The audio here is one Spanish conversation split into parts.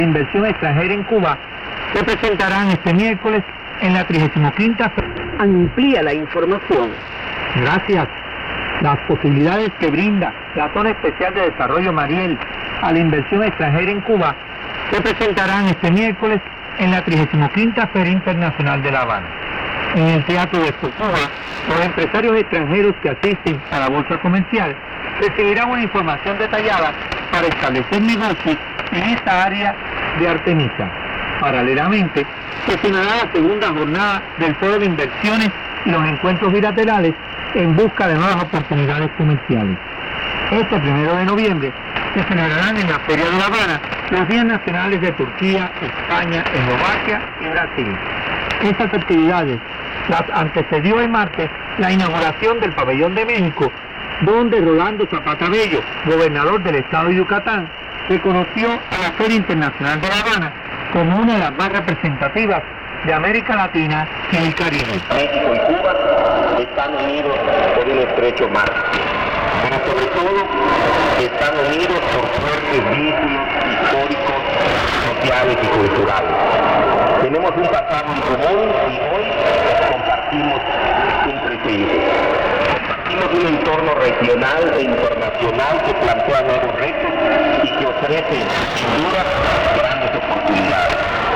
Inversión extranjera en Cuba se presentarán este miércoles en la 35ª. Amplía la información. Gracias. Las posibilidades que brinda la Zona Especial de Desarrollo Mariel a la inversión extranjera en Cuba se presentarán este miércoles en la 35ª Feria Internacional de La Habana. En el Teatro de Expo Cuba, los empresarios extranjeros que asisten a la bolsa comercial recibirán una información detallada para establecer negocios en esta área de Artemisa. Paralelamente, se finalizará la segunda jornada del Foro de Inversiones y los encuentros bilaterales en busca de nuevas oportunidades comerciales. Este 1 de noviembre se celebrarán en la Feria de La Habana los días nacionales de Turquía, España, Eslovaquia y Brasil. Estas actividades las antecedió el martes la inauguración del Pabellón de México, donde Rolando Zapata Bello, gobernador del estado de Yucatán, reconoció a la Feria Internacional de La Habana como una de las más representativas de América Latina y el Caribe. México y Cuba están unidos por un estrecho mar, pero sobre todo están unidos por fuertes vínculos históricos, sociales y culturales. Tenemos un pasado en común y hoy compartimos un presente. Compartimos un entorno regional e internacional que plantea nuevos retos y que ofrece, sin duda, grandes oportunidades.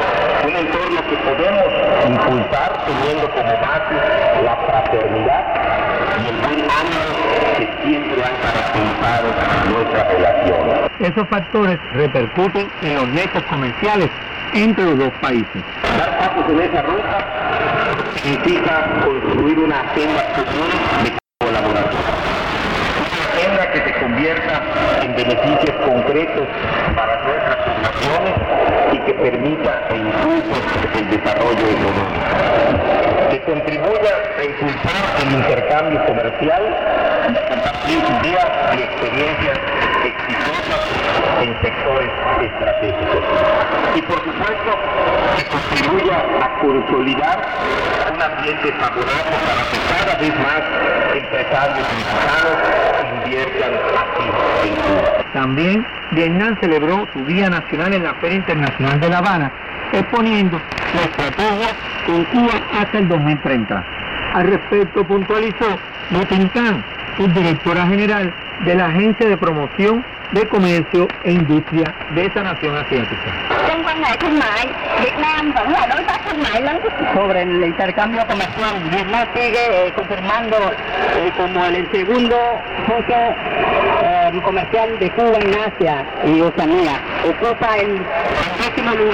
Un entorno que podemos impulsar teniendo como base la fraternidad y el buen ánimo que siempre han caracterizado nuestras relaciones. Esos factores repercuten en los nexos comerciales entre los dos países. Dar pasos en esa ruta significa construir una agenda común de colaboración. Una agenda que se convierta en beneficios concretos para nuestras poblaciones y que permita e impulse el desarrollo económico. Que contribuya a impulsar el intercambio comercial y a compartir ideas y experiencias exitosas en sectores estratégicos. Y por supuesto, que contribuya a consolidar un ambiente favorable para que cada vez más empresarios mexicanos inviertan aquí en Cuba. También Vietnam celebró su Día Nacional en la Feria Internacional de La Habana, exponiendo la estrategia con Cuba hasta el 2030. Al respecto puntualizó Lê Thanh, subdirectora general de la Agencia de Promoción de Comercio e Industria de esa nación asiática. Sobre el intercambio comercial, Vietnam sigue confirmando como el segundo socio comercial de Cuba en Asia y Oceanía. Ocupa el 10º lugar.